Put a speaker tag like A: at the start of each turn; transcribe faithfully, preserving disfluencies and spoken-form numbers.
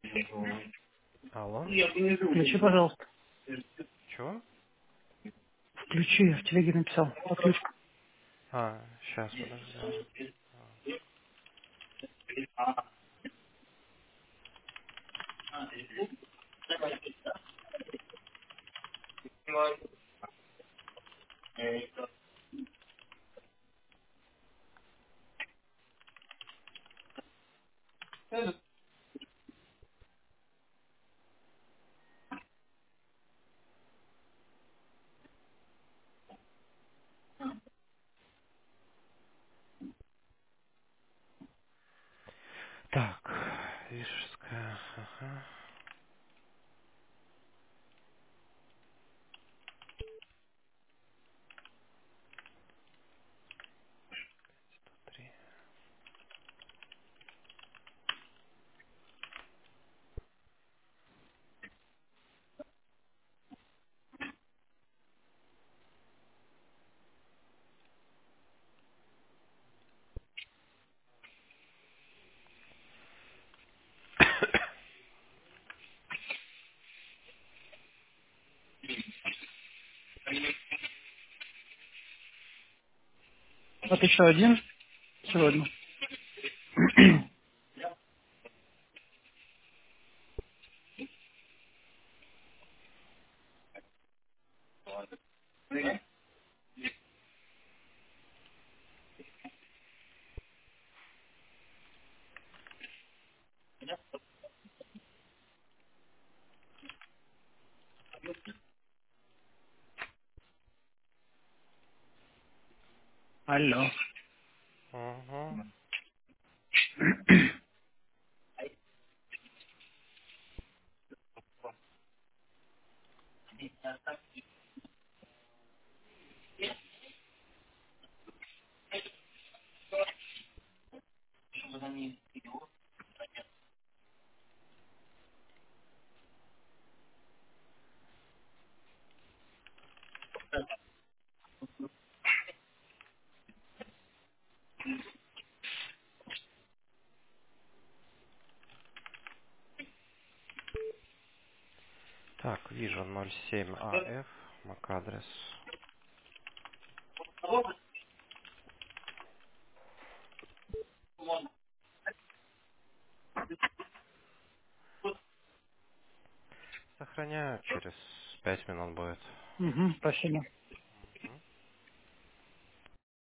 A: Алло?
B: Включи, пожалуйста.
A: Чего?
B: Включи, я в телеге написал. Подключка.
A: А, сейчас, подожди. Так, Рижская, ага. Три.
B: Вот еще один сегодня. Алло.
A: Угу. Так, вижу ноль семь АФ, MAC-адрес. Сохраняю, через пять минут будет.
B: Угу, спасибо.